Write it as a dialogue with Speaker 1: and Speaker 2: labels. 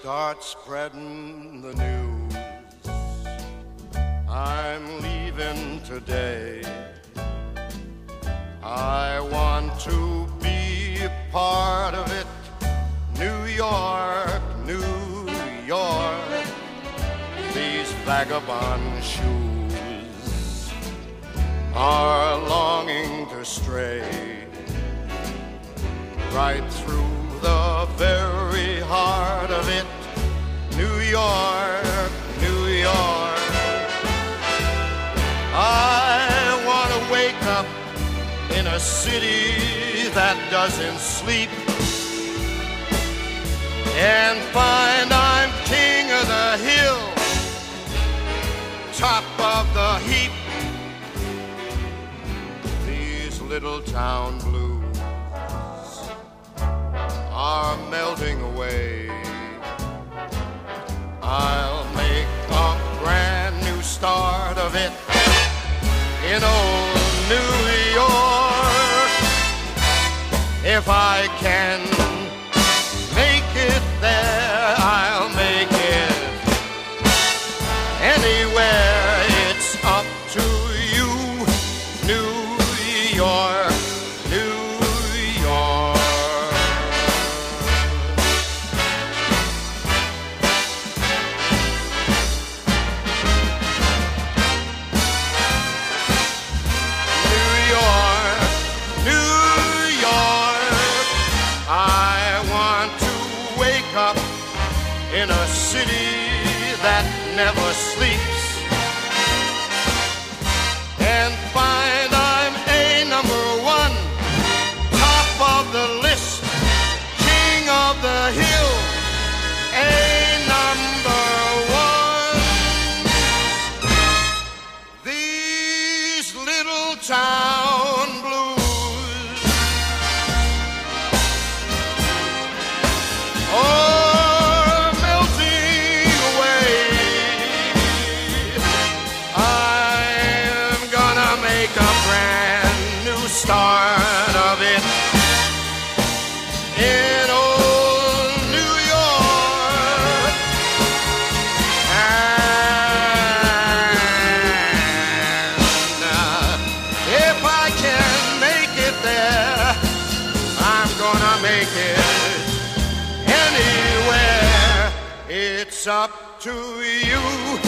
Speaker 1: start spreading the news. I'm leaving today. I want to be a part of it. New York, New York, these vagabond shoes are longing to stray right through the very heart of it. New York, New York. I want to wake up in a city that doesn't sleep and find I'm king of the hill, top of the heap. These little town blues are melting away. I'll make a brand new start of it in old New York. If I can make it there, I'll make it anywhere. It's up to you, New York, New York. Up in a city that never sleeps and find I'm a number one, top of the list, king of the hill, a number one. These little town blues are melting away. I'm gonna make a brand new start of it in old New York. And if I can make it there, I'm gonna make it anywhere. It's up to you.